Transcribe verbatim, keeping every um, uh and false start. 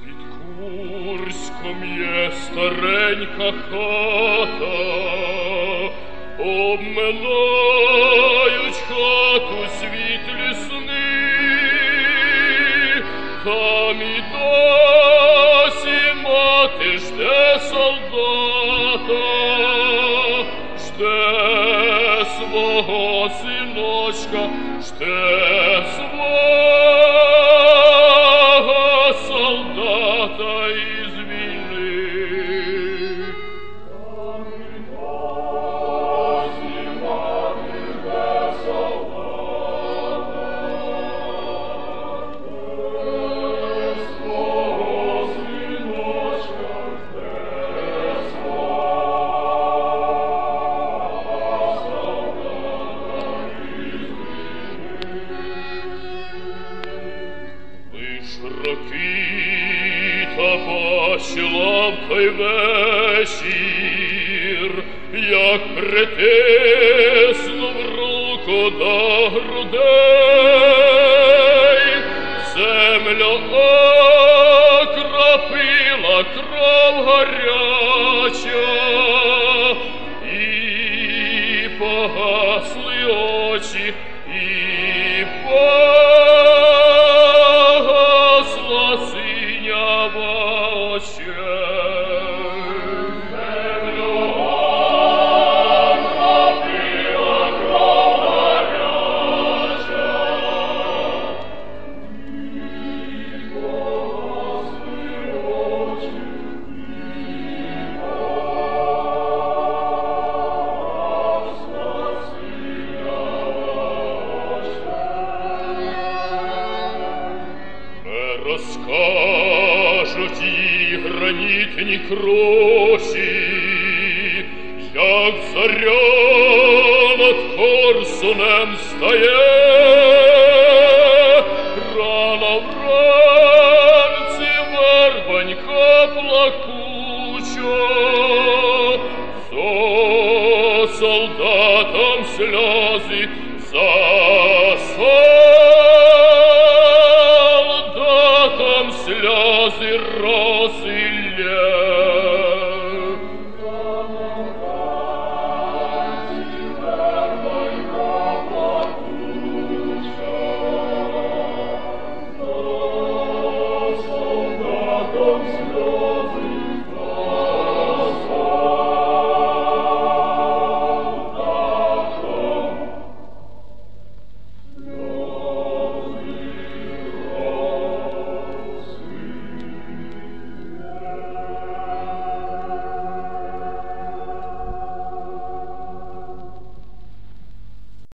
Під Курськом є старенька хата, обминають хату світлі сни, там і досі мати жде солдата, жде свого синочка, жде свого солдата із війни. Там і досі мати жде солдата, жде свого синочка, жде роки та бачила б той вечір, як притиснув руку до грудей, землю окропила кров гаряча, і погасли очі, і погасла синява очей. Землю окропила кров гаряча, і погасли очі, і погасла розкажуть їй гранітні кроші, як заря над Корсунем стає, рано вранці вербанька плакуча, за солдатом сльози, за солдатом сльози розілля.